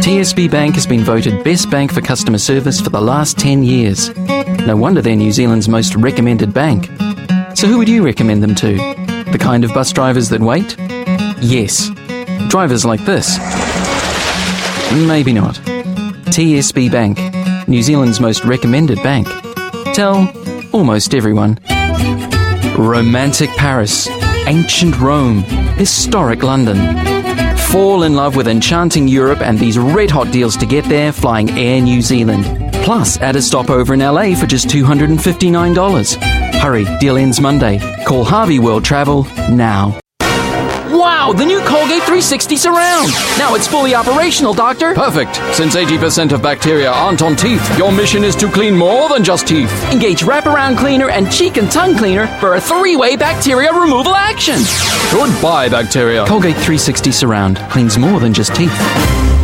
TSB Bank has been voted Best Bank for Customer Service for the last 10 years. No wonder they're New Zealand's most recommended bank. So who would you recommend them to? The kind of bus drivers that wait? Yes. Drivers like this? Maybe not. TSB Bank, New Zealand's most recommended bank. Tell almost everyone. Romantic Paris, ancient Rome, historic London. Fall in love with enchanting Europe and these red-hot deals to get there flying Air New Zealand. Plus, add a stopover in LA for just $259. Hurry, deal ends Monday. Call Harvey World Travel now. Wow, the new Colgate 360 Surround! Now it's fully operational, Doctor! Perfect! Since 80% of bacteria aren't on teeth, your mission is to clean more than just teeth. Engage wraparound cleaner and cheek and tongue cleaner for a 3-way bacteria removal action! Goodbye, bacteria! Colgate 360 Surround cleans more than just teeth.